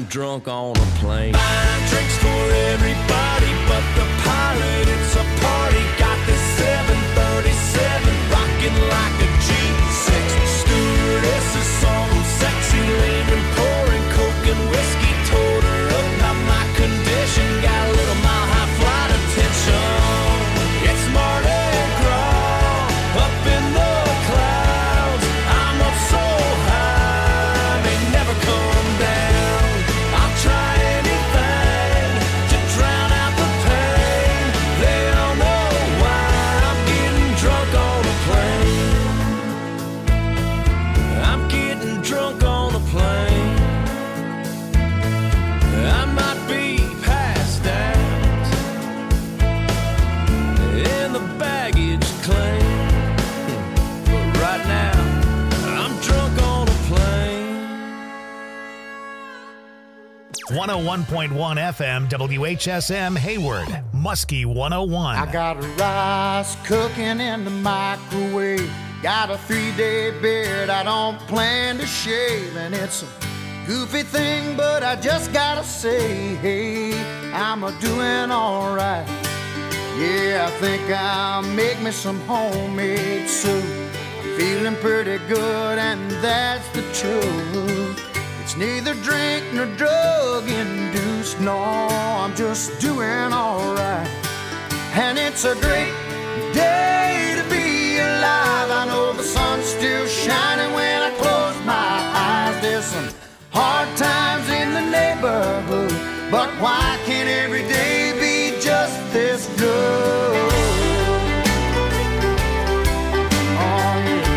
I'm drunk on a plane. Buying drinks for everybody but the pilot. It's a party. Got this 737 rocking like a G6. Stewardesses saw them sexy lady pouring coke and whiskey. Told her about my condition. Got a little mile high flight attention. It's Mardi Gras up in the clouds. I'm up so high, may never come down. I'll try anything to drown out the pain. They all know why I'm getting drunk on a plane. I'm getting drunk on a plane. I might be passed out in the baggage claim, but right now I'm drunk on a plane. 101.1 FM WHSM Hayward, Muskie 101. I got rice cooking in the microwave. Got a 3-day beard I don't plan to shave. And it's a goofy thing, but I just gotta say, hey, I'm a-doing alright. Yeah, I think I'll make me some homemade soup. I'm feeling pretty good, and that's the truth. It's neither drink nor drug induced. No, I'm just doing alright. And it's a great day to be alive. I know the sun's still shining when I close my eyes. There's some hard times in the neighborhood, but why can't every day be just this good? Oh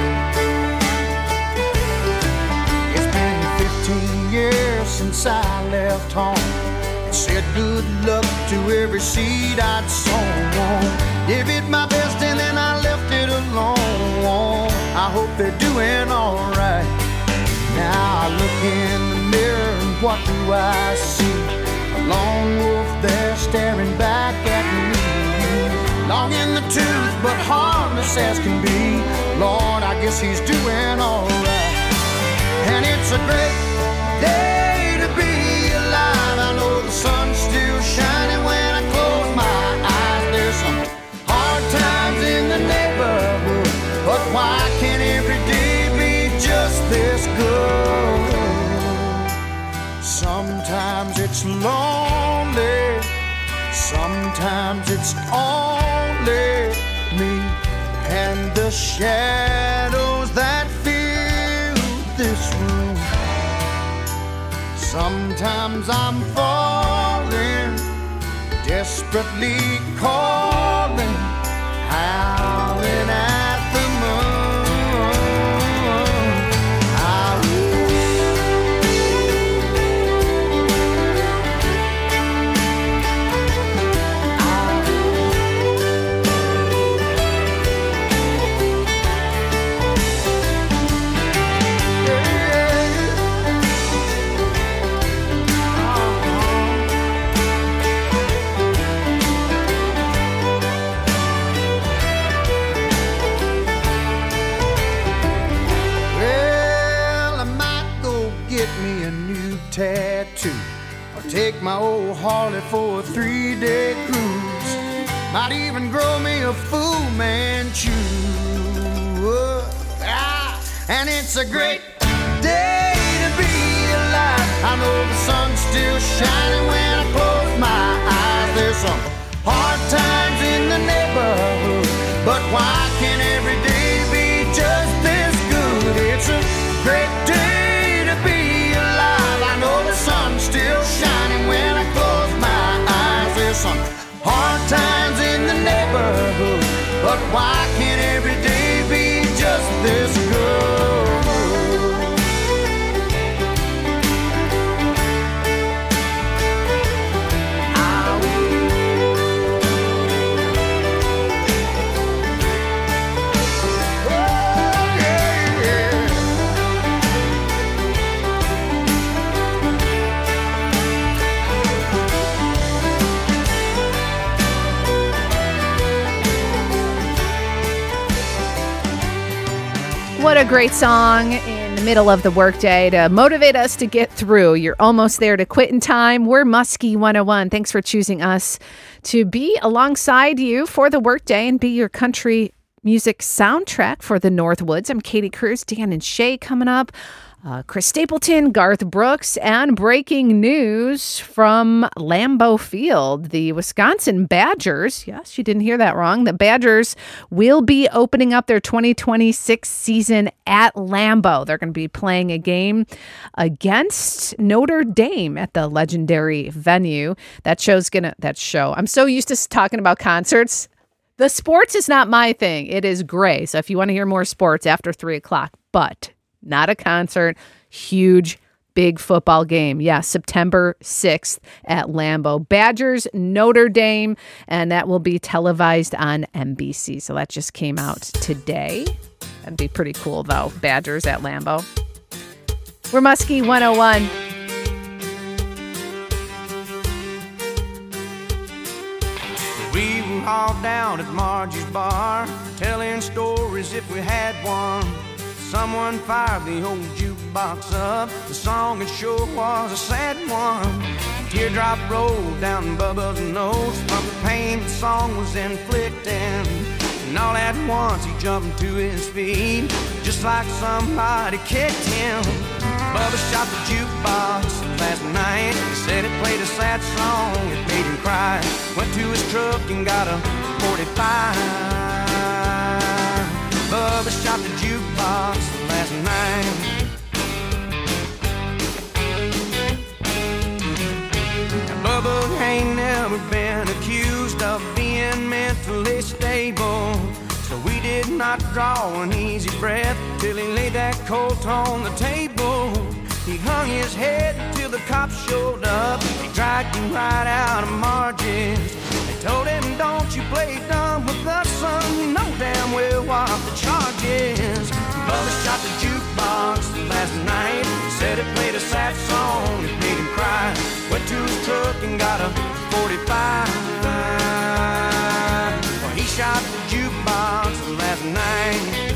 yeah. It's been 15 years since I left home. Said good luck to every seed I'd sown. Gave it my best and then I left it alone. I hope they're doing alright. Now I look in the mirror and what do I see? A lone wolf there staring back at me. Long in the tooth but harmless as can be. Lord, I guess he's doing alright. And it's a great day to be alive. I know the sun's still shining when I close my eyes. There's some hard times in the neighborhood, but why can't every day be just this good? Sometimes it's lonely, sometimes it's only me and the shadows that fill this room. Sometimes I'm falling, desperately calling, howling at the moon. Tattoo, or take my old Harley for a 3-day cruise. Might even grow me a Fu Manchu. And it's a great day to be alive. I know the sun's still shining when I close my eyes. There's some hard times in the neighborhood, but why can't every day be just this good? It's a great day to be alive. I know the sun's still shining when I close my eyes. There's some hard times in the neighborhood, but why can't every day be just this good? What a great song in in the middle of the workday to motivate us to get through. You're almost there to quit in time. We're Muskie 101. Thanks for choosing us to be alongside you for the workday and be your country music soundtrack for the Northwoods. I'm Katie Cruz, Dan and Shay coming up. Chris Stapleton, Garth Brooks, and breaking news from Lambeau Field. The Wisconsin Badgers, yes, you didn't hear that wrong. The Badgers will be opening up their 2026 season at Lambeau. They're going to be playing a game against Notre Dame at the legendary venue. That show. I'm so used to talking about concerts. The sports is not my thing. It is gray. So if you want to hear more sports after 3 o'clock, but not a concert, huge, big football game. Yeah, September 6th at Lambeau. Badgers, Notre Dame, and that will be televised on NBC. So that just came out today. That'd be pretty cool, though. Badgers at Lambeau. We're Muskie 101. We were all down at Margie's bar, telling stories if we had one. Someone fired the old jukebox up. The song it sure was a sad one. A teardrop rolled down Bubba's nose from the pain the song was inflicting. And all at once he jumped to his feet, just like somebody kicked him. Bubba shot the jukebox last night. He said it played a sad song, it made him cry. Went to his truck and got a 45. Bubba shot the jukebox last night. Now, Bubba ain't never been accused of being mentally stable, so we did not draw an easy breath till he laid that coat on the table. He hung his head till the cops showed up. They dragged him right out of Margie's. They told him, don't you play dumb with us, son. You know damn well what the charge is. Bubba shot the jukebox last night. Said it played a sad song, it made him cry. Went to his truck and got a 45. Well, he shot the jukebox last night.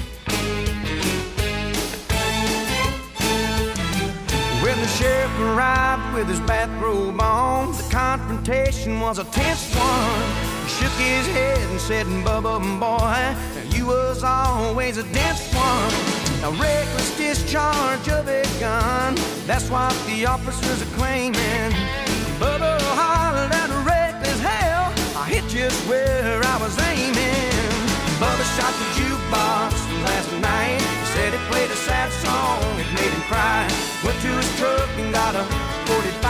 When the sheriff arrived with his bathrobe on, the confrontation was a tense one. He shook his head and said, Bubba, boy, you was always a dense one. A reckless discharge of a gun, that's what the officers are claiming. Bubba hollered at a reckless hell, I hit just where I was aiming. Bubba shot the jukebox last night. He said it played a sad song, it made him cry. Went to his truck and got a 45.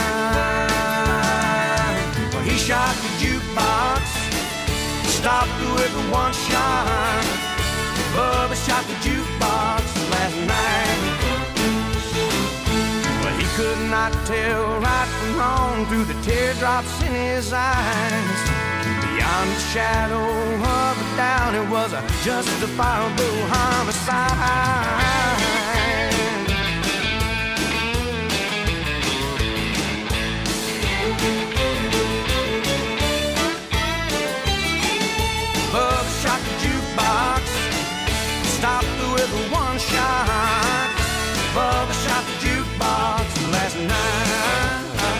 Well, he shot the jukebox, stopped with a one shot. Bubba shot the jukebox last night. Well, he could not tell right from wrong through the teardrops in his eyes. Beyond the shadow of a doubt, it was a justifiable homicide. Bubba shot the jukebox, stopped with a one shot. Bubba shot the jukebox last night.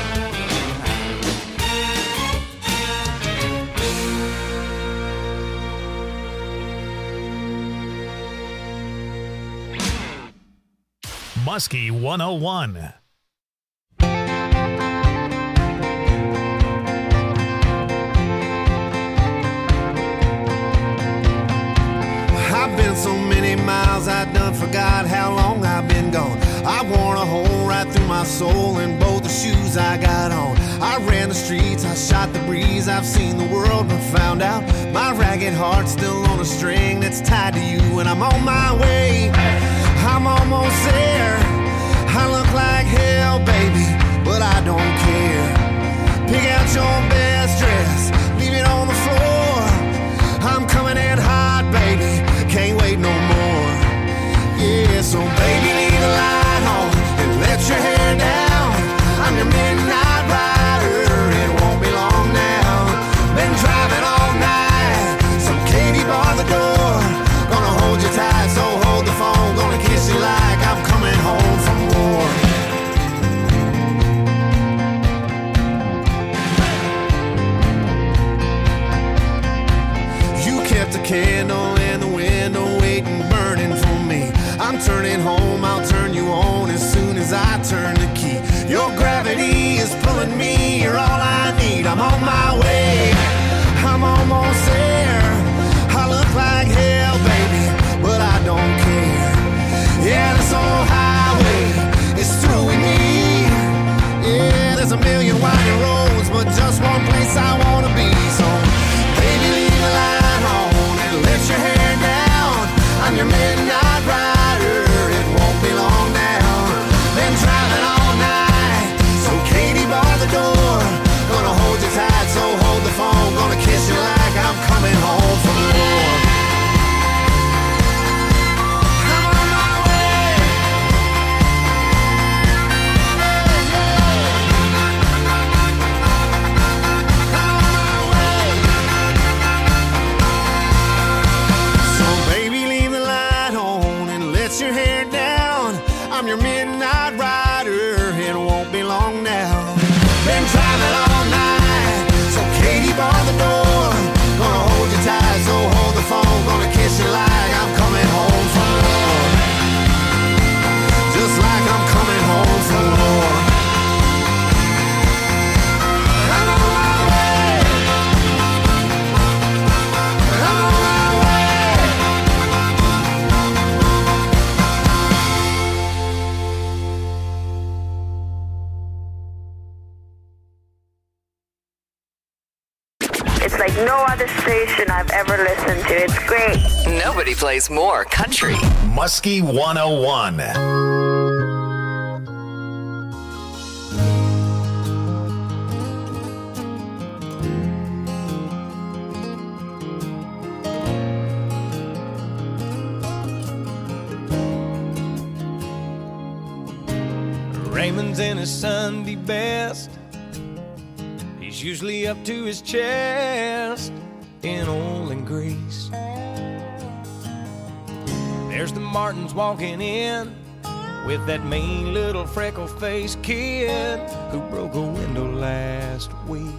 Muskie 101. I've been so many miles, I done forgot how long I've been gone. I worn a hole right through my soul in both the shoes I got on. I ran the streets, I shot the breeze, I've seen the world but found out my ragged heart's still on a string that's tied to you. And I'm on my way, I'm almost there. I look like hell, baby, but I don't care. Pick out your best dress, leave it on the floor. I'm coming in hot, baby, can't wait no more. Yeah, so baby, leave the light on and let your hair down. I'm your midnight rider, it won't be long now. Been driving all night, so Katie bar the door. Gonna hold you tight, so hold hottest station I've ever listened to. It's great. Nobody plays more country. Muskie 101. Raymond's in his Sunday best. He's usually up to his chest in oil and grease. There's the Martins walking in with that mean little freckle-faced kid who broke a window last week.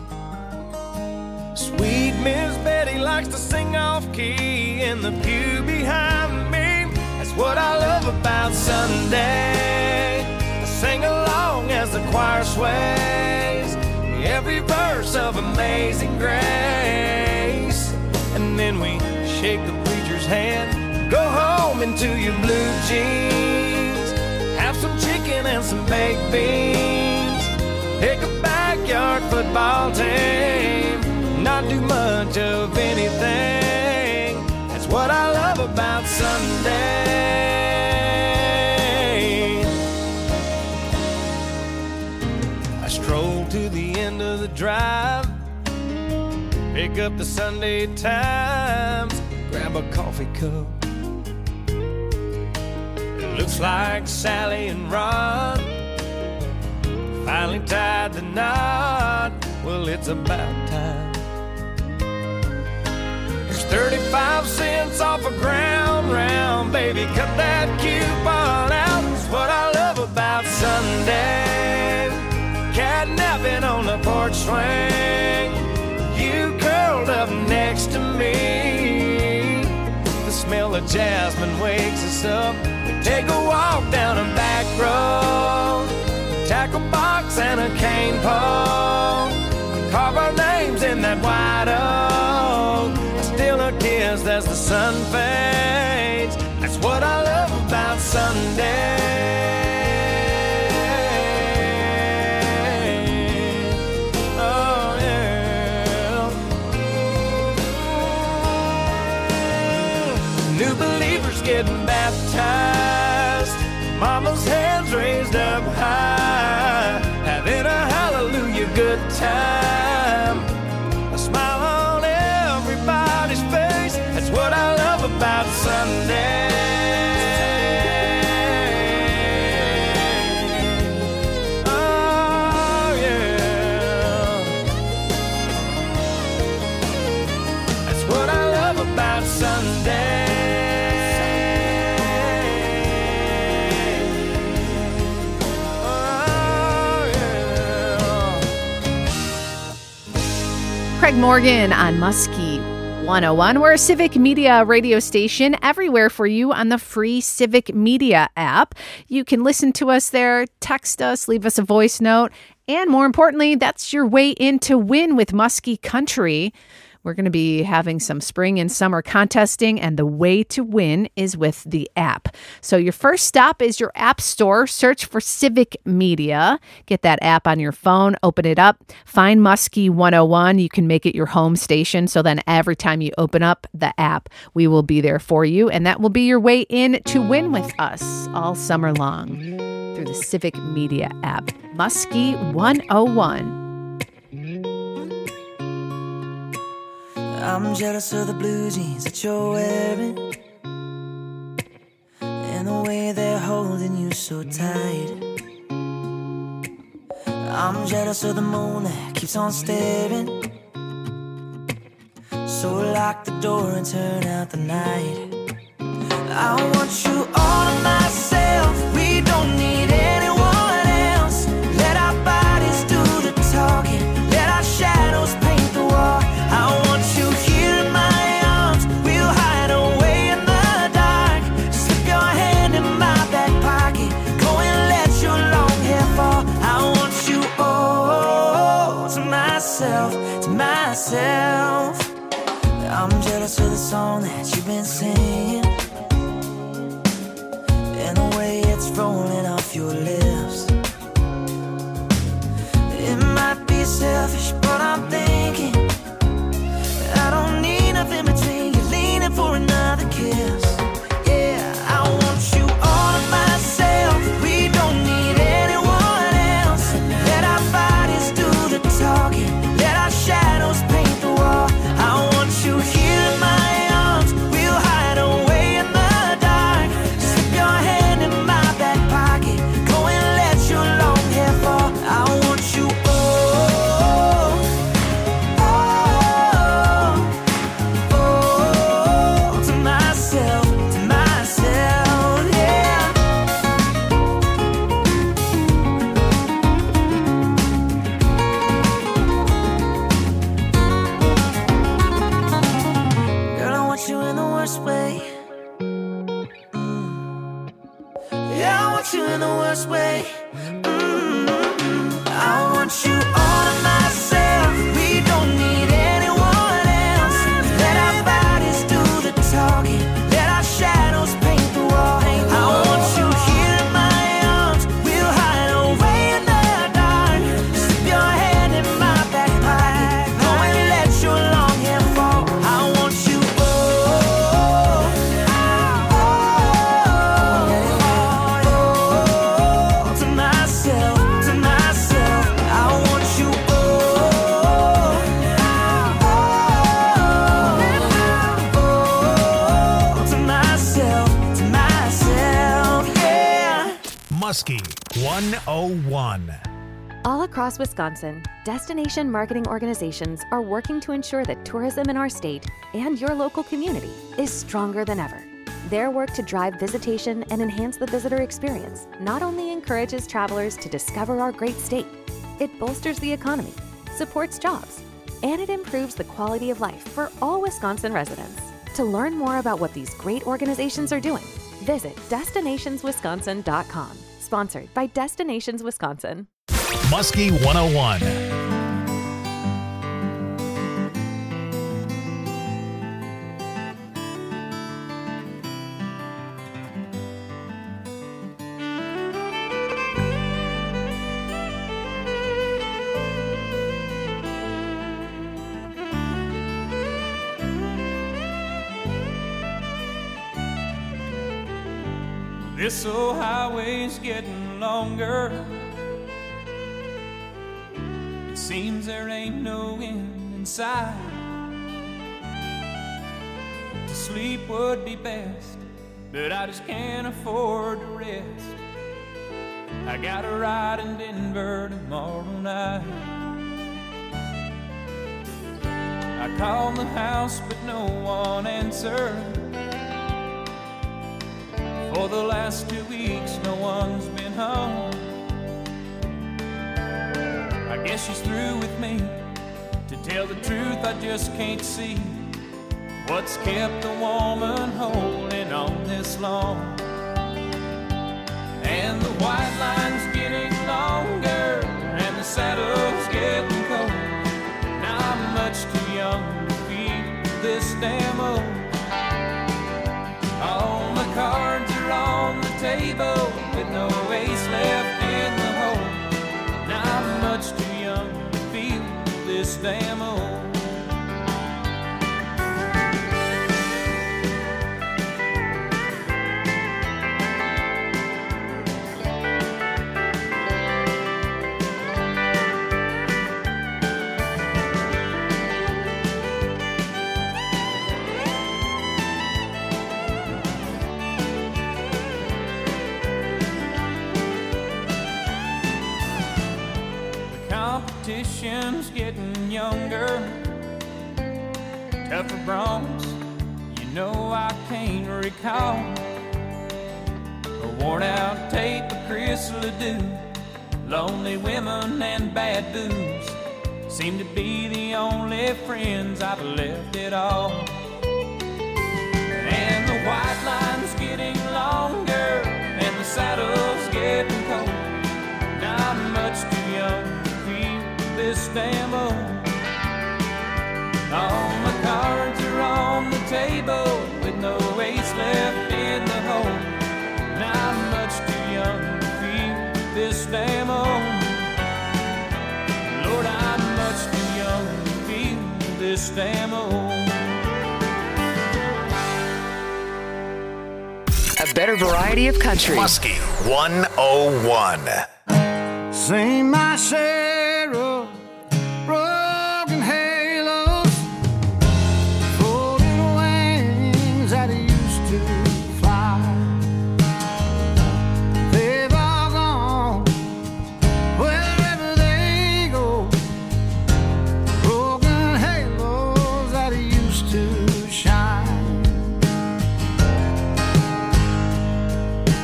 Sweet Miss Betty likes to sing off-key in the pew behind me. That's what I love about Sunday. I sing along as the choir sways every verse of Amazing Grace. And then we shake the preacher's hand, go home into your blue jeans, have some chicken and some baked beans, pick a backyard football team, not do much of anything. That's what I love about Sunday. I stroll to the end of the drive, pick up the Sunday Times, grab a coffee cup. It looks like Sally and Ron finally tied the knot. Well, it's about time. There's 35 cents off a ground round, baby, cut that coupon out. It's what I love about Sunday. Catnapping on the porch swing, you curled up next to me. The smell of jasmine wakes us up. We take a walk down a back road, tackle box and a cane pole, carve our names in that white oak. I steal a kiss as the sun fades. That's what I love about Sunday. Getting baptized, mama's hands raised up high, having a hallelujah good time, a smile on everybody's face. That's what I love about Sunday. Oh yeah, that's what I love about Sunday. Craig Morgan on Muskie 101. We're a Civic Media radio station everywhere for you on the free Civic Media app. You can listen to us there, text us, leave us a voice note, and more importantly, that's your way in to win with Muskie Country. We're going to be having some spring and summer contesting, and the way to win is with the app. So your first stop is your app store. Search for Civic Media. Get that app on your phone, open it up, find Muskie 101. You can make it your home station. So then every time you open up the app, we will be there for you. And that will be your way in to win with us all summer long through the Civic Media app. Muskie 101. I'm jealous of the blue jeans that you're wearing, and the way they're holding you so tight. I'm jealous of the moon that keeps on staring, so lock the door and turn out the night. I want you all to myself, we don't need anyone else. Let our bodies do the talking, let our shadows paint the wall. I want you here in my arms, we'll hide away in the dark. Slip your hand in my back pocket, go and let your long hair fall. I want you all to myself, to myself. I'm jealous of the song that you've been singing, and the way it's rolling off your lips. It might be selfish, but I'm thinking I don't want you in the worst way. I want you all to myself. We don't need anyone else. Let our bodies do the talking. Let our shadows paint the wall. I want you here in my arms. We'll hide away in the dark. Slip your hand in my back pocket. Go and let your long hair fall. I want you to myself, to myself. I want you to myself, yeah. Muskie 101. All across Wisconsin, destination marketing organizations are working to ensure that tourism in our state and your local community is stronger than ever. Their work to drive visitation and enhance the visitor experience not only encourages travelers to discover our great state, it bolsters the economy, supports jobs, and it improves the quality of life for all Wisconsin residents. To learn more about what these great organizations are doing, visit destinationswisconsin.com. Sponsored by Destinations Wisconsin. Muskie 101. This old highway's getting longer. It seems there ain't no end in sight. To sleep would be best, but I just can't afford to rest. I got a ride in Denver tomorrow night. I called the house, but no one answered. For the last 2 weeks, no one's been home. I guess she's through with me. To tell the truth, I just can't see what's kept a woman holding on this long. And the white line's getting longer, and the saddle's getting cold. Now I'm much too young to feel this damn old. All my cards are on the table with no ace left in the hole. Now I'm much too young to feel this damn old. Competition's getting younger, tougher broncs, you know I can't recall. A worn out tape of Chris Ledoux, lonely women and bad booze seem to be the only friends I've left at all. And the white line's getting longer, and the saddle's getting cold. Now I'm much too young this damn old. All my cards are on the table with no ace left in the hole. Now I'm much too young to feel this damn old. Lord, I'm much too young to feel this damn old. A better variety of country. Muskie 101. Sing my share of broken halos, folded wings that used to fly. They've all gone wherever they go. Broken halos that used to shine.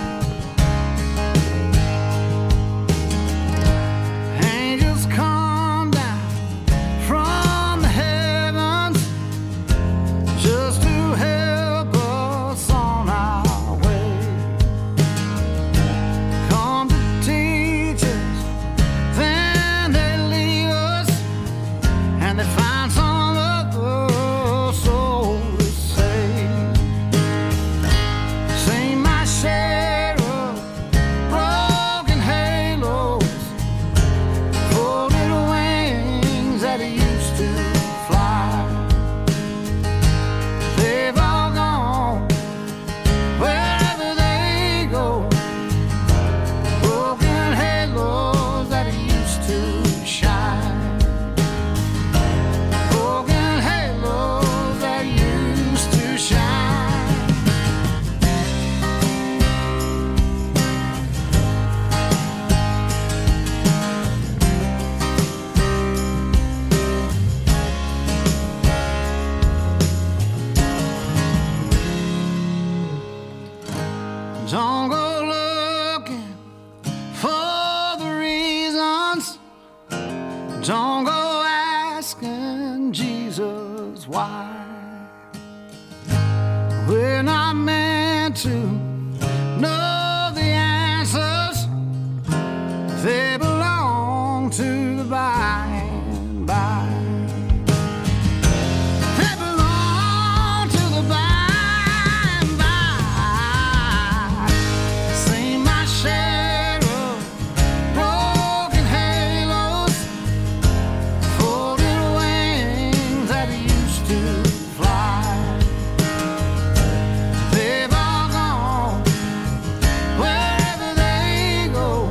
Angels come Don't go looking for the reasons. Don't go asking Jesus why. We're not meant to know the answers. They belong to the by and by. They belong to the by and by. Seen my share of broken halos, folded wings that used to fly. They've all gone wherever they go.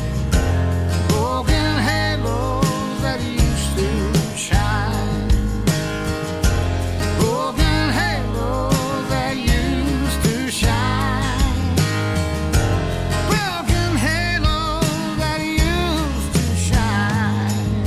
Broken halos that used to shine. Broken halos that used to shine. Broken halos that used to shine.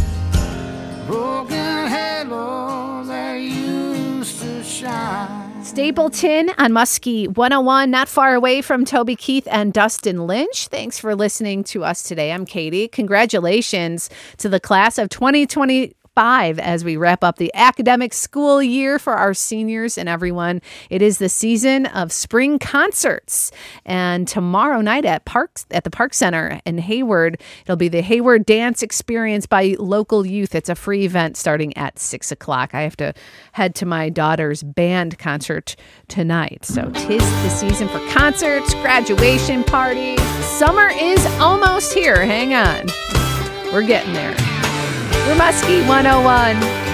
Broken halos that used to shine. Stapleton on Muskie 101, not far away from Toby Keith and Dustin Lynch. Thanks for listening to us today. I'm Katie. Congratulations to the class of 2025 as we wrap up the academic school year for our seniors and everyone. It is the season of spring concerts. And tomorrow night at the Park Center in Hayward, it'll be the Hayward Dance Experience by local youth. It's a free event starting at 6 o'clock. I have to head to my daughter's band concert tonight. So 'tis the season for concerts, graduation parties. Summer is almost here. Hang on. We're getting there. We're Muskie 101.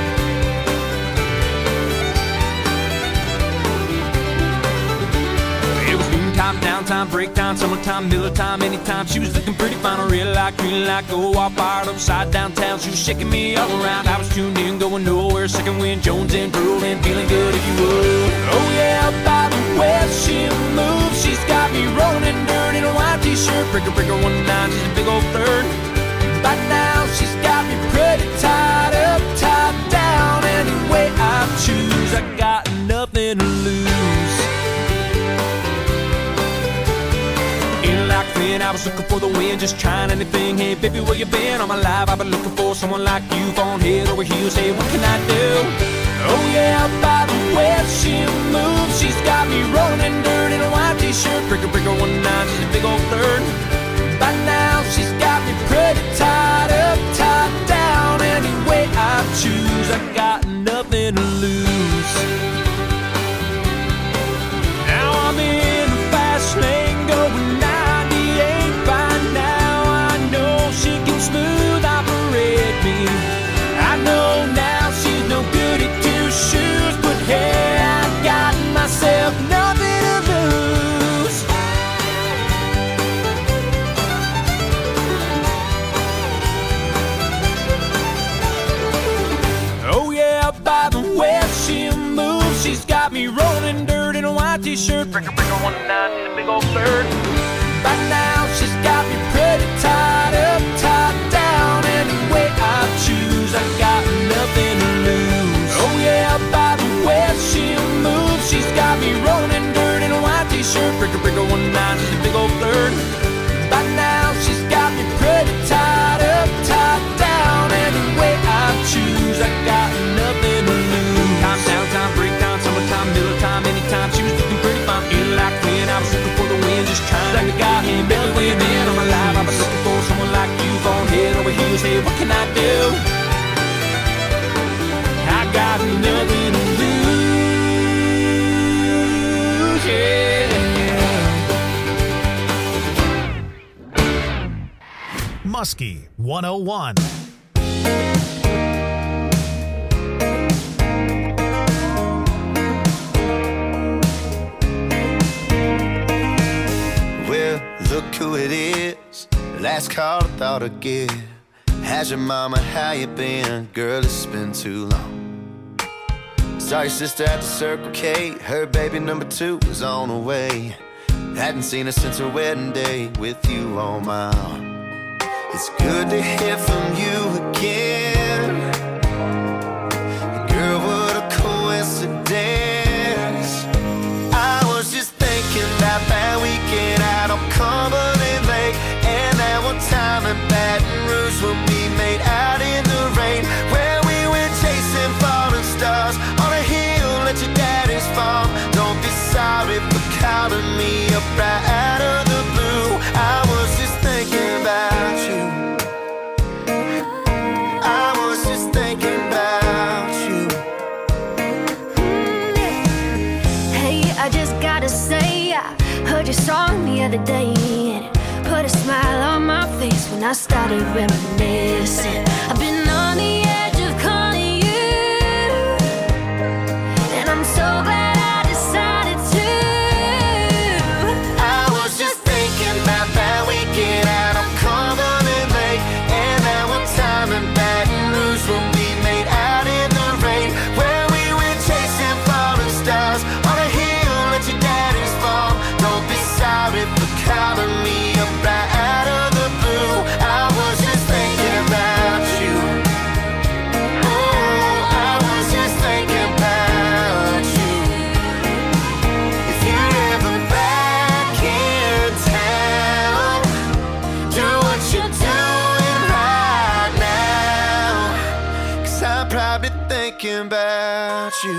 It was noontime, downtime, break time, summertime, middle time, anytime. She was looking pretty fine, I really like, green light, go all fired upside downtown. She was shaking me all around. I was tuned in, going nowhere. Second wind, Jones and drooling, feeling good if you would. Oh yeah, by the way she moves, she's got me rolling in dirt in a white t-shirt. Breaker, 19, she's a big old third. By now she's got me pretty tied up, tied down. Any way I choose, I got nothing to lose. In like then, I was looking for the win, just trying anything. Hey baby, where you been? All my life I've been looking for someone like you, falling head over heels. Hey, what can I do? Oh yeah, by the way she moves, she's got me rolling in dirt in a white t-shirt. Breaker, 19, she's a big old third. By now she's got me pretty tied up, tied down. Any way I choose, I got nothing to lose. Now I'm in the fast lane going 98. By now I know she can smooth operate me. I know now she's no good at two shoes, but hey, I got myself nothing to lose. Oh yeah, by the way she moves, she's got me rolling dirt in a white t-shirt. Breaker, 19, she's a big old third. By now she's got me pretty tied up, tied down. Any way I choose, I got nothing to lose. Oh yeah, by the way she moves, she's got me rolling dirt in a white t-shirt. Breaker, 19, she's a big old third. By now she's got me pretty tied up, tied down. Any way I choose, I got nothing to lose. Time, downtime, break time, summertime, middle time, anytime. She was looking pretty fine, feeling like when I was looking for the wind, just trying like the guy in belly way man on my life. I've been looking for someone like you, falling head over heels. Hey, what can I do? I got nothing to lose. Yeah. Muskie 101. Well, look who it is. Last call I thought I'd give. How's your mama? How you been? Girl, it's been too long. Saw your sister at the Circle K. Her baby number 2 was on the way. Hadn't seen her since her wedding day with you on my arm. It's good to hear from you again. Girl, what a coincidence. I was just thinking about that weekend heard your song the other day, and it put a smile on my face when I started reminiscing. I've been on the edge of calling you, and I'm so glad I decided to. I was just thinking about that weekend out on Cumberland Lake, and that one time in Baton Rouge when we made out in the rain, where we went chasing falling stars on a hill at your daddy's farm. Don't be sorry for calling me up right out of the blue. I was just thinking about you. Oh, I was just thinking about you. If you're ever back in town, do what you're doing right now, 'cause I'm probably thinking about you.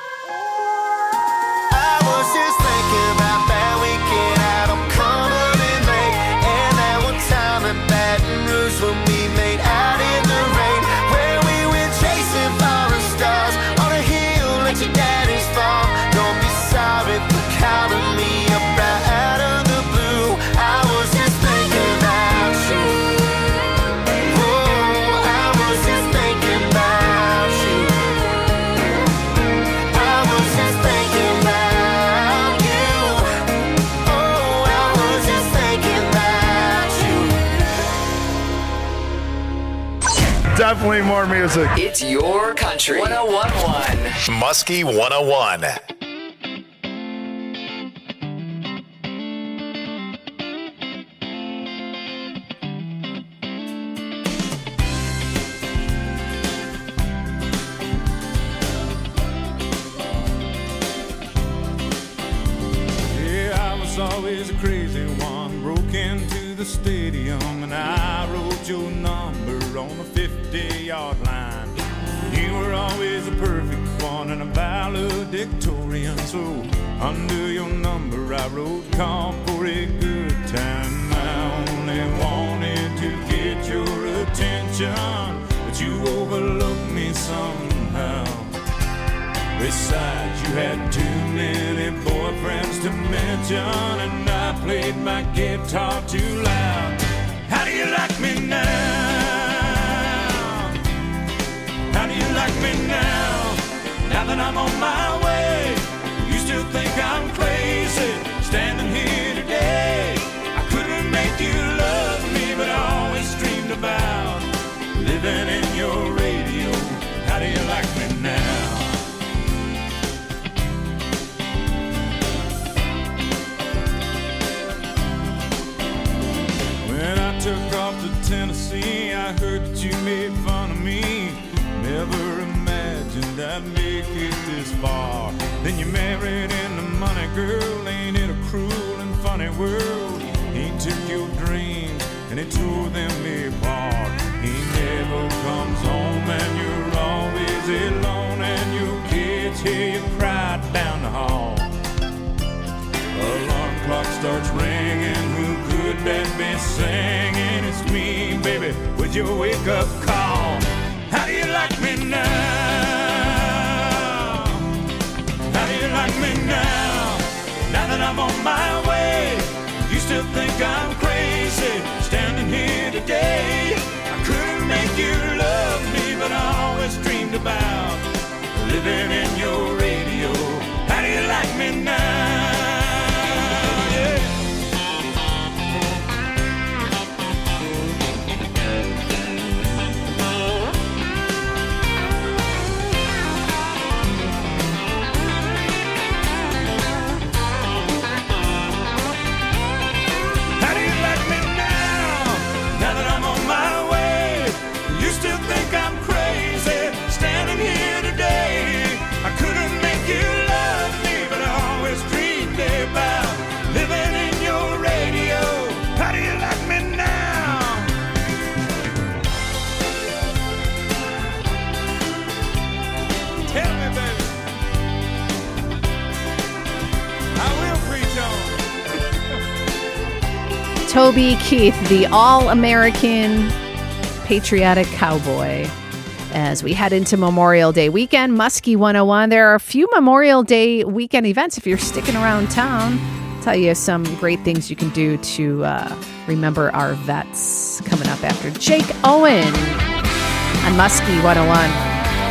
I was just thinking about that weekend out on Cumberland Lake, and that one time in Baton Rouge when we made out in the rain, where we went chasing falling stars on a hill at your daddy's farm. Don't be sorry for calling me up right out of the blue. I was just thinking about you. Oh, I was just thinking about you. I was just thinking about you. Oh, I was just thinking about you. Definitely more music. It's your country. 101.1. Muskie 101. Yeah, I was always a crazy one. Broke into the stadium and I wrote your number on the 50-yard line. You were always a perfect one and a valedictorian. So under your number I wrote, call for a good time. I only wanted to get your attention, but you overlooked me somehow. Besides, you had too many boyfriends to mention, and I played my guitar too loud. How do you like me now? How do you like me now? Now that I'm on my way, you still think I'm crazy, standing here today. I couldn't make you love me, but I always dreamed about living in your radio. How do you like me now? When I took off to Tennessee, I heard that you made fun of me. Never imagined I'd make it this far. Then you married into money, girl. Ain't it a cruel and funny world? He took your dreams and he tore them apart. He never comes home and you're always alone, and your kids hear you cry down the hall. Alarm clock starts ringing, who could that be singing? It's me, baby, with your wake-up call. How do you like me now? How do you like me now? Now that I'm on my way, you still think I'm crazy, standing here today. I couldn't make you love me, but I always dreamed about living in your radio. How do you like me now? Toby Keith, the all-American patriotic cowboy. As we head into Memorial Day weekend, Muskie 101, there are a few Memorial Day weekend events if you're sticking around town. tell you some great things you can do to remember our vets coming up after Jake Owen on Muskie 101.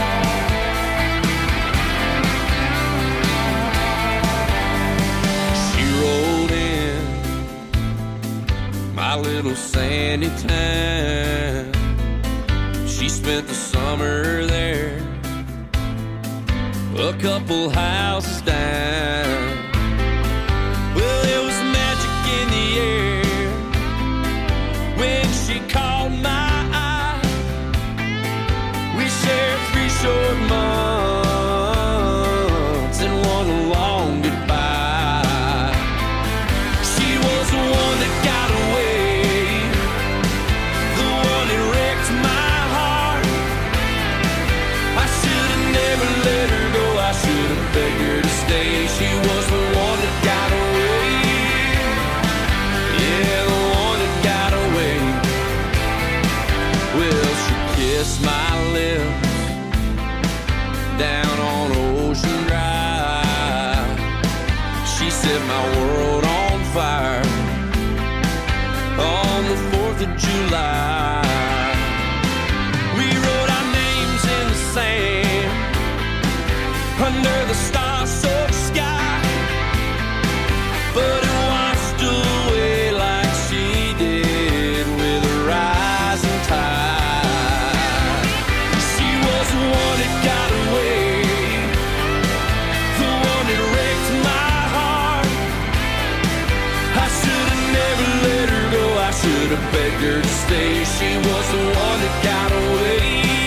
My little sandy town. She spent the summer there, a couple houses down. Well, there was magic in the air when she caught my eye. We shared 3 short months and one long goodbye. She was the one that got away, begged her to stay. She was the one that got away. Yeah, the one that got away. Well, she kissed my lips down on Ocean Drive. She set my world on fire on the 4th of July. We wrote our names in the sand under the star-soaked sky, but it washed away like she did with a rising tide. She was the one that got away, the one that wrecked my heart. I should have never let her go, I should have begged her to stay. She was the one that got away.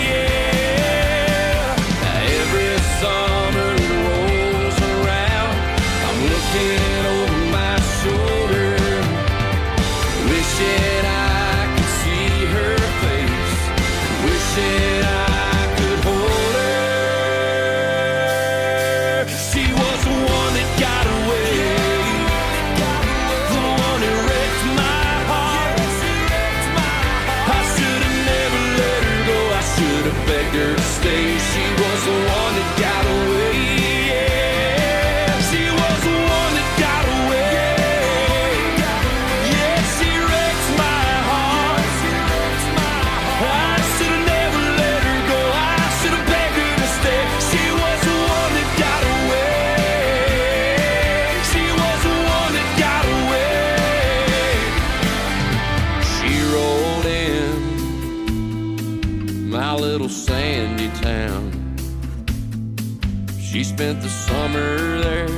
She spent the summer there,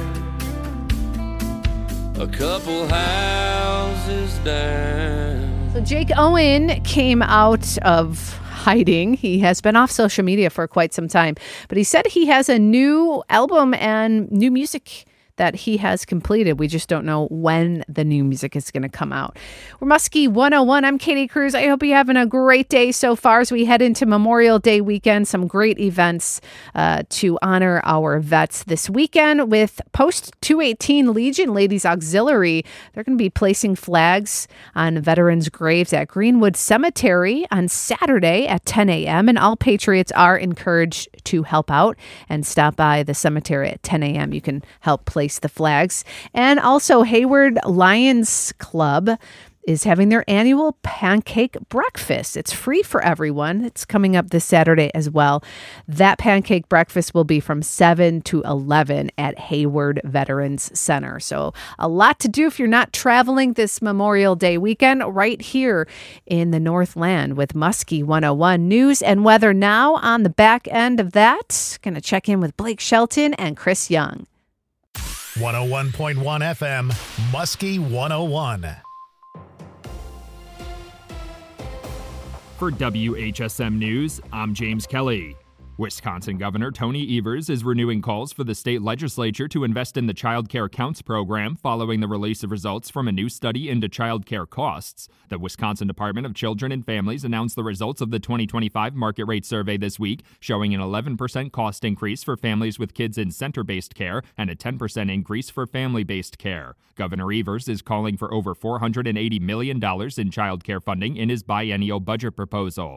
a couple houses down. So Jake Owen came out of hiding. He has been off social media for quite some time, but he said he has a new album and new music that he has completed. We just don't know when the new music is going to come out. We're Muskie 101. I'm Katie Cruz. I hope you're having a great day so far as we head into Memorial Day weekend. Some great events to honor our vets this weekend with Post 218 Legion Ladies Auxiliary. They're going to be placing flags on veterans' graves at Greenwood Cemetery on Saturday at 10 a.m. And all patriots are encouraged to help out and stop by the cemetery at 10 a.m. You can help place the flags. And also Hayward Lions Club is having their annual pancake breakfast. It's free for everyone. It's coming up this Saturday as well. That pancake breakfast will be from 7 to 11 at Hayward Veterans Center. So a lot to do if you're not traveling this Memorial Day weekend right here in the Northland with Muskie 101 news and weather now. On the back end of that, going to check in with Blake Shelton and Chris Young. 101.1 FM, Muskie 101. For WHSM News, I'm James Kelly. Wisconsin Governor Tony Evers is renewing calls for the state legislature to invest in the Child Care Counts program following the release of results from a new study into child care costs. The Wisconsin Department of Children and Families announced the results of the 2025 market rate survey this week, showing an 11% cost increase for families with kids in center-based care and a 10% increase for family-based care. Governor Evers is calling for over $480 million in child care funding in his biennial budget proposal.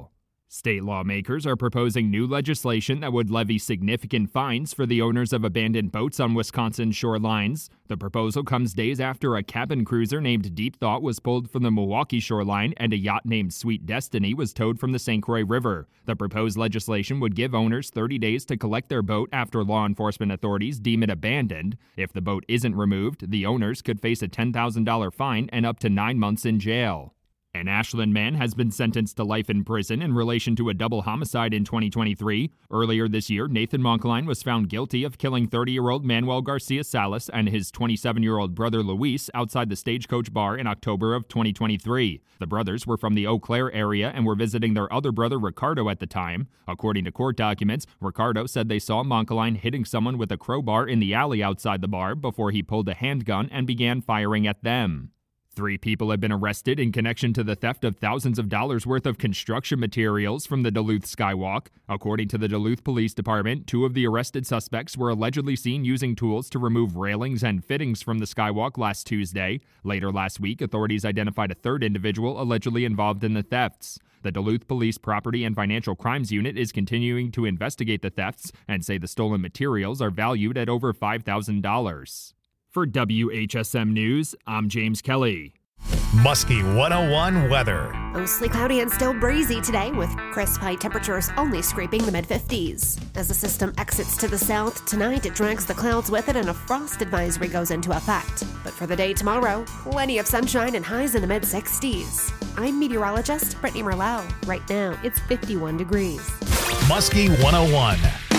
State lawmakers are proposing new legislation that would levy significant fines for the owners of abandoned boats on Wisconsin shorelines. The proposal comes days after a cabin cruiser named Deep Thought was pulled from the Milwaukee shoreline and a yacht named Sweet Destiny was towed from the St. Croix River. The proposed legislation would give owners 30 days to collect their boat after law enforcement authorities deem it abandoned. If the boat isn't removed, the owners could face a $10,000 fine and up to 9 months in jail. An Ashland man has been sentenced to life in prison in relation to a double homicide in 2023. Earlier this year, Nathan Monkline was found guilty of killing 30-year-old Manuel Garcia Salas and his 27-year-old brother Luis outside the Stagecoach Bar in October of 2023. The brothers were from the Eau Claire area and were visiting their other brother Ricardo at the time. According to court documents, Ricardo said they saw Monkline hitting someone with a crowbar in the alley outside the bar before he pulled a handgun and began firing at them. 3 people have been arrested in connection to the theft of thousands of dollars worth of construction materials from the Duluth Skywalk. According to the Duluth Police Department, 2 of the arrested suspects were allegedly seen using tools to remove railings and fittings from the skywalk last Tuesday. Later last week, authorities identified a 3rd individual allegedly involved in the thefts. The Duluth Police Property and Financial Crimes Unit is continuing to investigate the thefts and say the stolen materials are valued at over $5,000. For WHSM News, I'm James Kelly. Muskie 101 weather. Mostly cloudy and still breezy today with crisp high temperatures only scraping the mid-50s. As the system exits to the south tonight, it drags the clouds with it and a frost advisory goes into effect. But for the day tomorrow, plenty of sunshine and highs in the mid-60s. I'm meteorologist Brittany Merlot. Right now, it's 51 degrees. Muskie 101.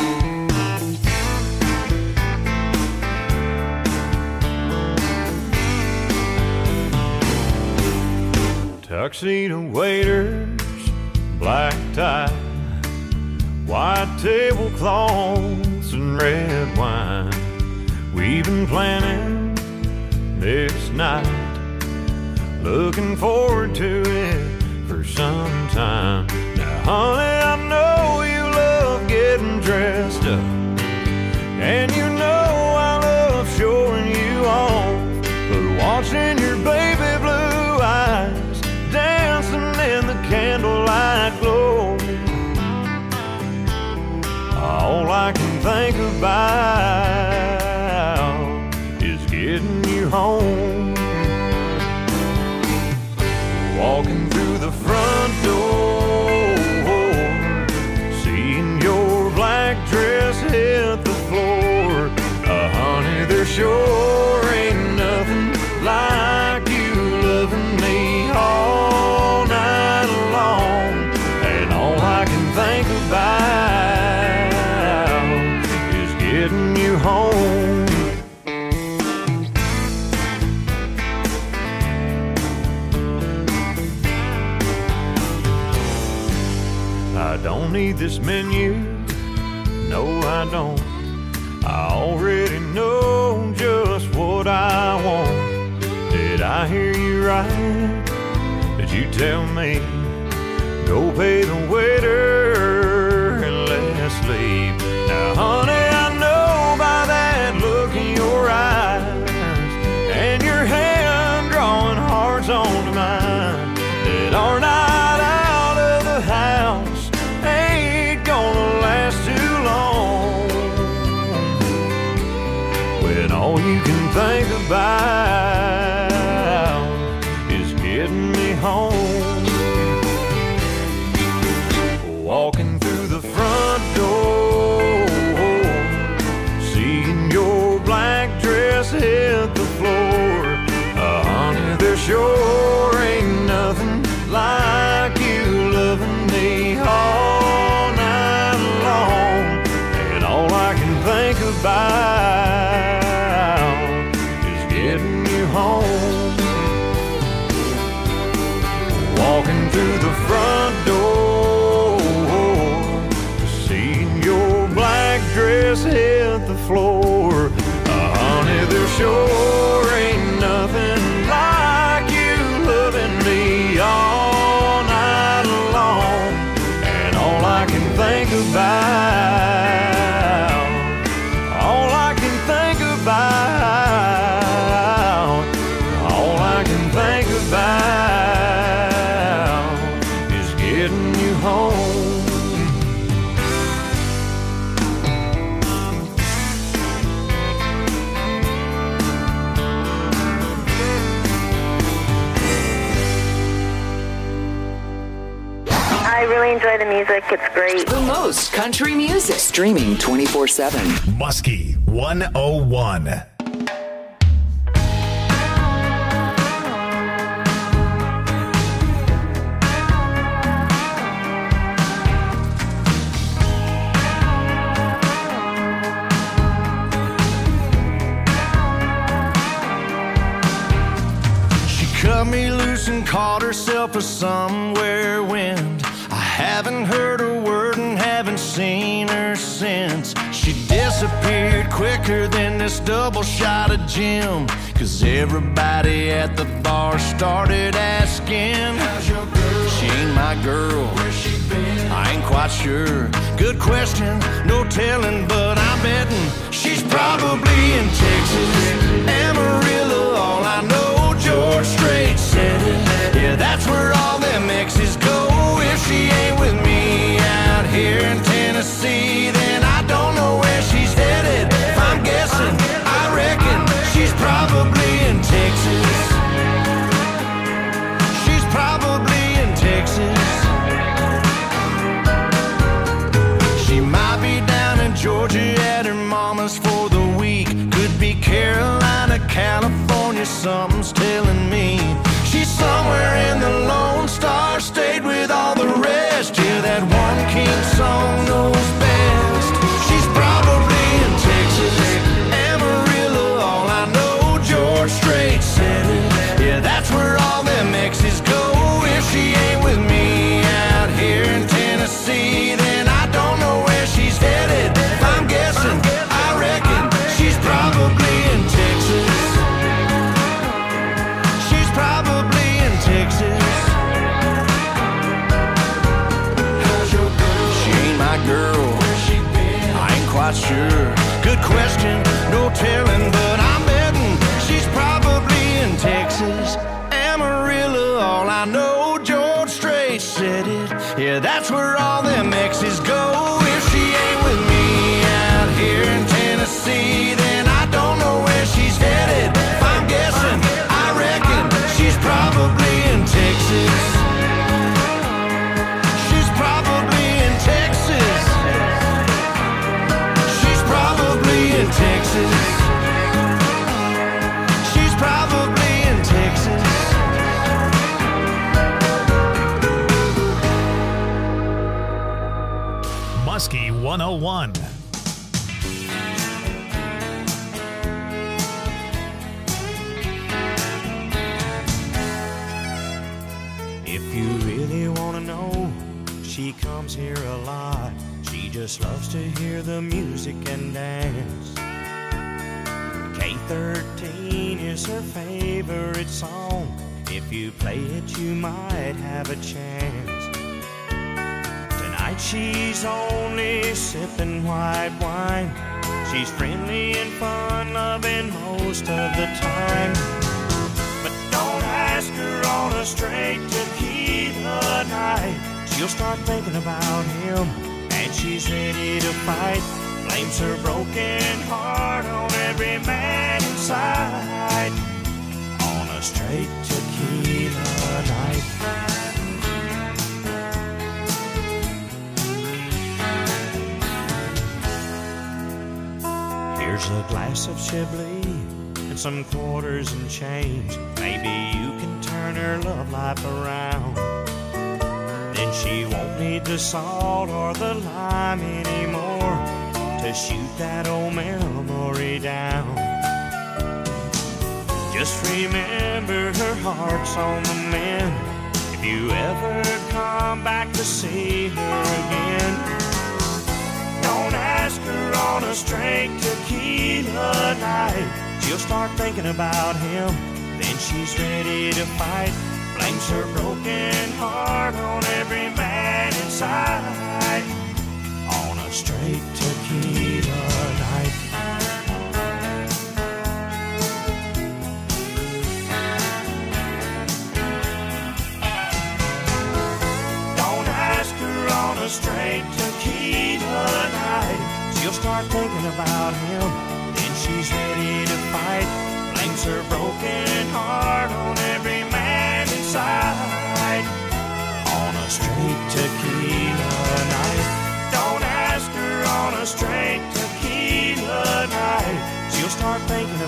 Tuxedo waiters, black tie, white tablecloths and red wine. We've been planning this night, looking forward to it for some time. Now, honey, I know you love getting dressed up, and you know I love showing you off, but watching your baby blue eyes dancing in the candlelight glow, all I can think about is getting you home. Walking through the front door, seeing your black dress hit the floor. Honey, there sure ain't nothing like you loving me all night long. And all I can think about is getting you home. I don't need this menu, no I don't. I already know just what I want. Did I hear you right? Did you tell me go pay the waiter and let's leave? Now honey, I know by that look in your eyes and your hand drawing hearts onto mine that our night out of the house ain't gonna last too long, when all you can think about is getting me home. Walking through the front door, seeing your black dress hit the floor. Honey, there sure ain't nothing like you loving me all night long. And all I can think about is getting you home. Walking through the front door, seeing your black dress hit the floor. Honey, there sure ain't nothing like you loving me all night long. And all I can think about, all I can think about, all I can think about is getting you home. really enjoy the music. It's great. The most country music. Streaming 24/7. Muskie 101. Cut me loose and caught herself a somewhere wind. I haven't heard a word and haven't seen her since. She disappeared quicker than this double shot of gin. 'Cause everybody at the bar started asking, how's your girl? She ain't my girl. Where's she been? I ain't quite sure. Good question, no telling, but I'm betting she's probably in Texas. Amarillo, all I know, George Strait said it. Yeah, that's where all them exes go. If she ain't with me out here in Tennessee, then I don't know where she's headed. If I'm guessing, I reckon she's probably in Texas. She's probably in Texas. She might be down in Georgia at her mama's for the week. Could be Carolina, California, something's telling me. She's somewhere in the Lone Star State with all the rest. Yeah, that one king song knows best. She's probably in Texas. Amarillo, all I know, George Strait said it. Yeah, that's where all them exes go. If she ain't with me out here in Tennessee, then I don't know where she's headed. If I'm guessing, I reckon she's probably in Texas. She's probably in Texas. How's your girl? She ain't my girl. Where's she been? I ain't quite sure. Good question, no telling, but I'm betting she's probably in Texas. Amarillo, all I know, George Strait said it. Yeah, that's where all them exes go. If she ain't with me out here in Tennessee, then I don't know where she's headed. If I'm guessing, I reckon she's probably in Texas. She's probably in Texas. She's probably in Texas. She's probably in Texas. Muskie 101. If you really want to know, she comes here a lot. She just loves to hear the music and dance. K13 is her favorite song. If you play it, you might have a chance. Tonight she's only sipping white wine. She's friendly and fun-loving most of the time. But don't ask her on a straight tequila night. She'll start thinking about him, and she's ready to fight. Blames her broken heart on every man inside. On a straight tequila night. Here's a glass of Chablis and some quarters and change. Maybe you can turn her love life around. Then she won't need the salt or the lime anymore to shoot that old memory down. Just remember her heart's on the mend. If you ever come back to see her again, don't ask her on a straight tequila night. She'll start thinking about him, then she's ready to fight. Blames her broken heart on every man inside. On a straight tequila night. Don't ask her on a straight tequila night. She'll start thinking about him, then she's ready to fight. Blames her broken heart on every man inside. On a straight tequila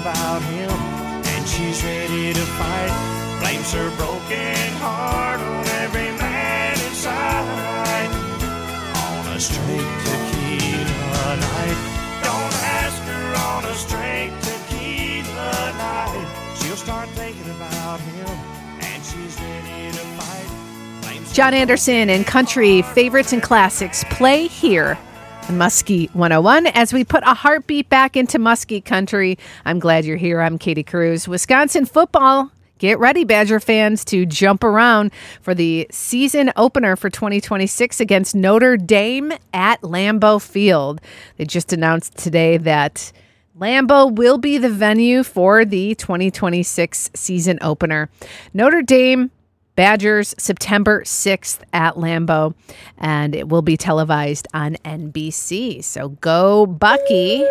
about him, and she's ready to fight. Blames her broken heart on every man inside. On a straight tequila night, don't ask her on a straight tequila night. She'll start thinking about him, and she's ready to fight. John Anderson and country favorites and classics play here on Muskie 101 as we put a heartbeat back into Muskie country. I'm glad you're here. I'm Katie Cruz. Wisconsin football. Get ready, Badger fans, to jump around for the season opener for 2026 against Notre Dame at Lambeau Field. They just announced today that Lambeau will be the venue for the 2026 season opener. Notre Dame Badgers, September 6th at Lambeau, and it will be televised on NBC. So go Bucky.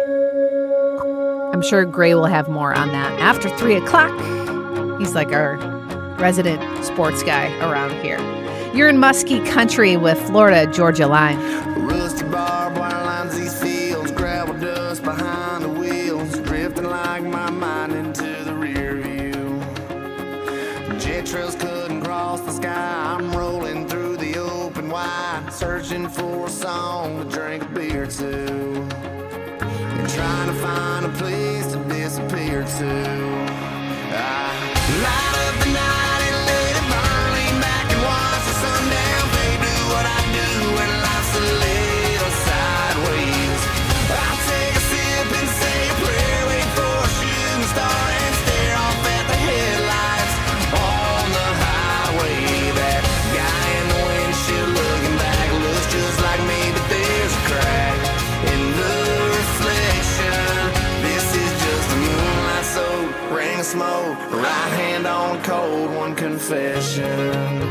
I'm sure Gray will have more on that after 3 o'clock. He's like our resident sports guy around here. You're in Muskie country with Florida Georgia Line. Rusty barbed wire lines these fields, gravel dust behind the wheels, drifting like my mind into the rear view. Jet trails couldn't cross the sky, I'm rolling through the open wide, searching for a song to drink a beer to, and trying to find a place to disappear to. I light up the night and let it burn, lean back and watch the sundown fade, do what I do when life's a little sideways. I'll take a sip and say a prayer, wait for a shooting star and stare off at the headlights on the highway. That guy in the windshield looking back looks just like me, but there's a crack in the reflection. This is just a moonlight soak, ring of smoke, right hand on cold one confession.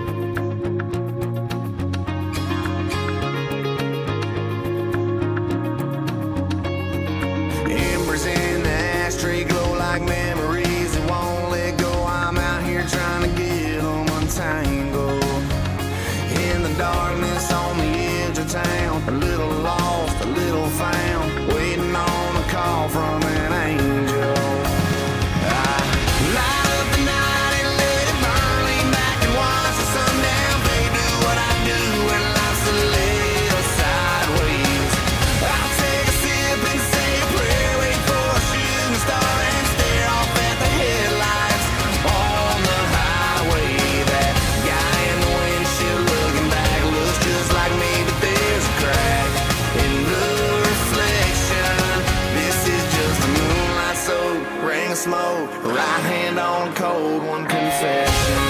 Embers in the ashtray glow like memories that won't let go. I'm out here trying to get them untangled. In the darkness on the edge of town, a little lost, a little found, waiting on a call from an angel. Light up the night and let it burn, lean back and watch the sundown fade, do what I do when life's a little sideways. I'll take a sip and say a prayer, wait for a shooting star and stare off at the headlights on the highway. That guy in the windshield looking back looks just like me, but there's a crack in the reflection. This is just a moonlight soak, ring of smoke, right hand on cold one confession.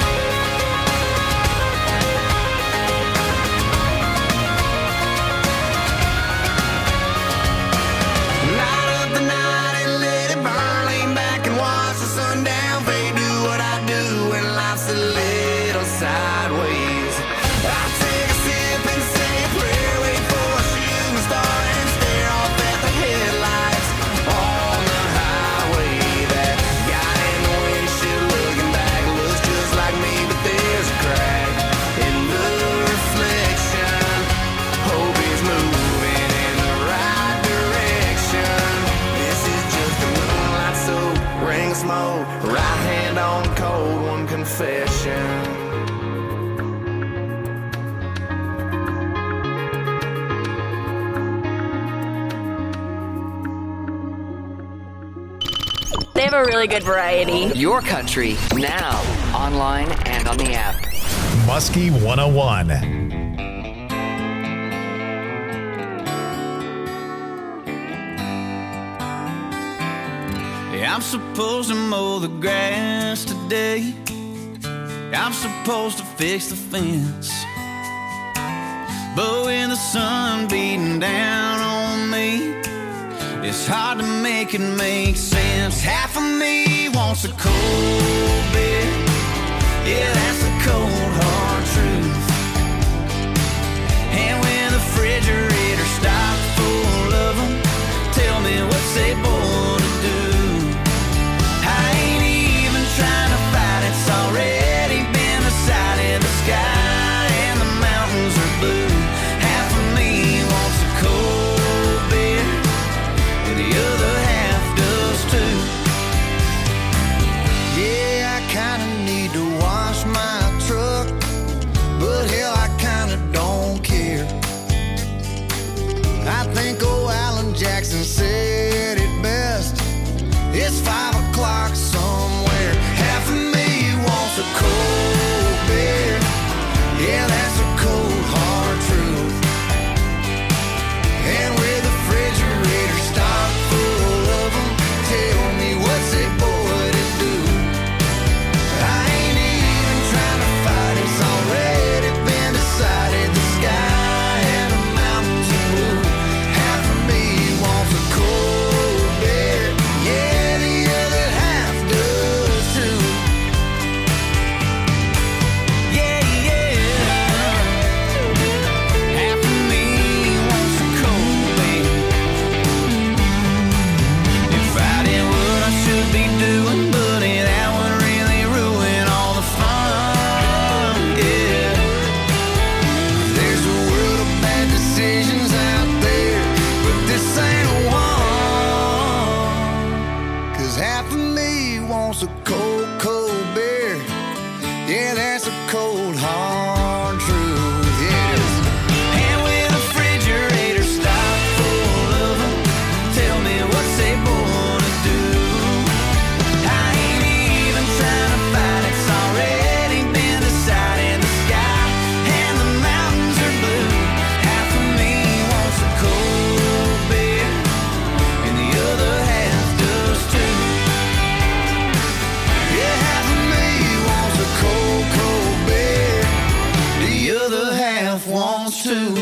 Light up the night and let it burn, lean back and watch the sundown fade, do what I do when life's a little sideways. I'll take a sip and say a prayer, wait for a shooting star and stare off at the headlights on the highway. That guy in the windshield looking back looks just like me, but there's a crack in the reflection. Hope he's moving in the right direction. This is just a moonlight soak, ring of smoke, right hand on cold one confession. They have a really good variety. Your country, now, online and on the app. Muskie 101. Yeah, I'm supposed to mow the grass today. I'm supposed to fix the fence. But when the sun beating down on me, it's hard to make it make sense. Half of me wants a cold beer. Yeah, that's the cold hard truth. And when the refrigerator stocked full of them, tell me what's they born to do. I ain't even trying to fight, it's already been decided. The sky and the mountains are blue. Half of me wants a cold beer, and the other half does too. to.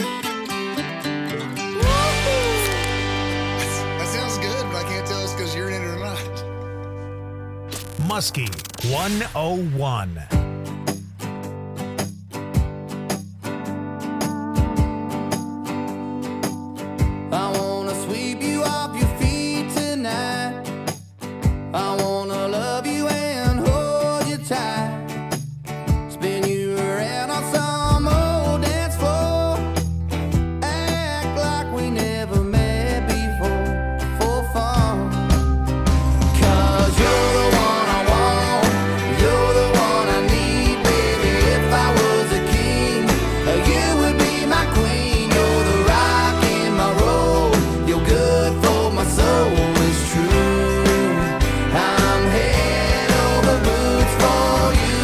That sounds good, but I can't tell it's because you're in it or not. Muskie 101. I wanna sweep you off your feet tonight. I wanna love you and hold you tight. Spin you around on some old dance floor. Act like we never met before, for fun. 'Cause you're the one I want, you're the one I need, baby. If I was a king, you would be my queen. You're the rock in my road, you're good for my soul, it's true. I'm head over boots for you.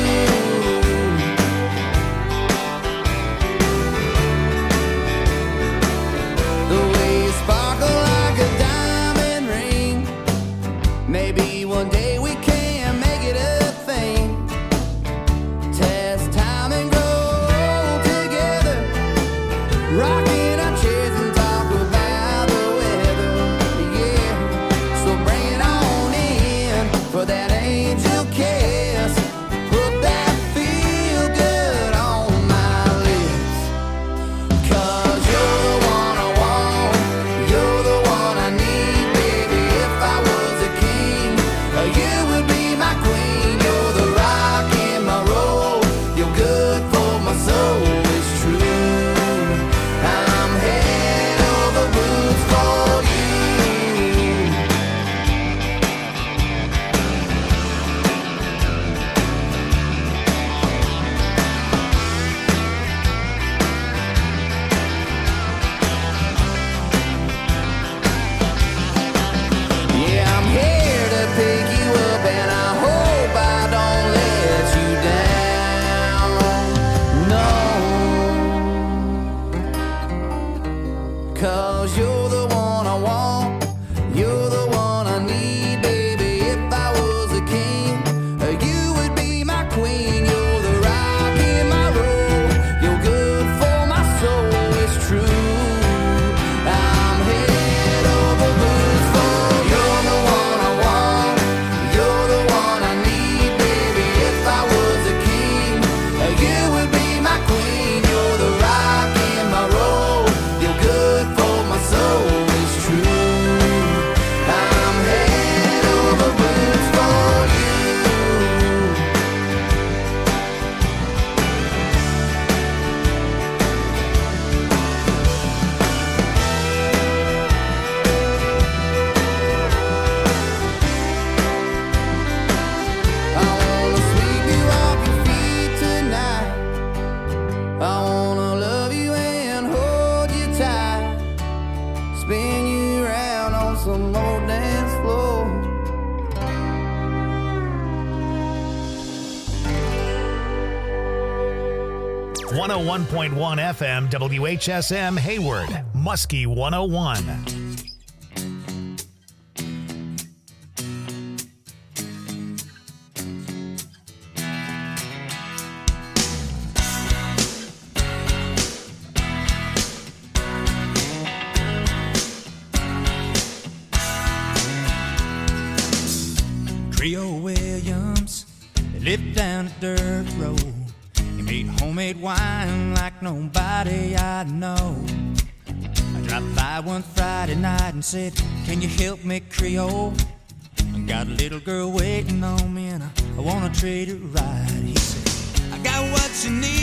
The way you sparkle like a diamond ring. Maybe one day we can make it a thing. Test time and grow together. Rocking our chairs and talk about the weather. Yeah, so bring it on in for that angel kiss. Put that feel good on my lips. 'Cause you're the one I want, you're the one I need, baby. If I was a king, you would be my queen. You're the rock in my road, you're good for my soul, it's true. I'm head over boots for you. Yeah, I'm here to pick you up, and I hope I don't let you down. No. 'Cause you're the one I want, you're the one I need, baby. If I was a king, you would be my queen. You're the rock in my road, you're good for my soul, it's true. I'm head over boots for you. You're the one I want, you're the one I need, baby. If I was a king, you would be my queen. You're the rock in my road, you're good for my soul, it's true. I'm head over boots for you. I wanna sweep you off your feet tonight. I wanna love you and hold you tight. Spin you around on some old dance floor. 101.1 FM WHSM Hayward. Muskie 101. Creole Williams lived down a dirt road. He made homemade wine like nobody I know. I dropped by one Friday night and said, "Can you help me, Creole? I got a little girl waiting on me and I wanna treat her right." He said, "I got what you need.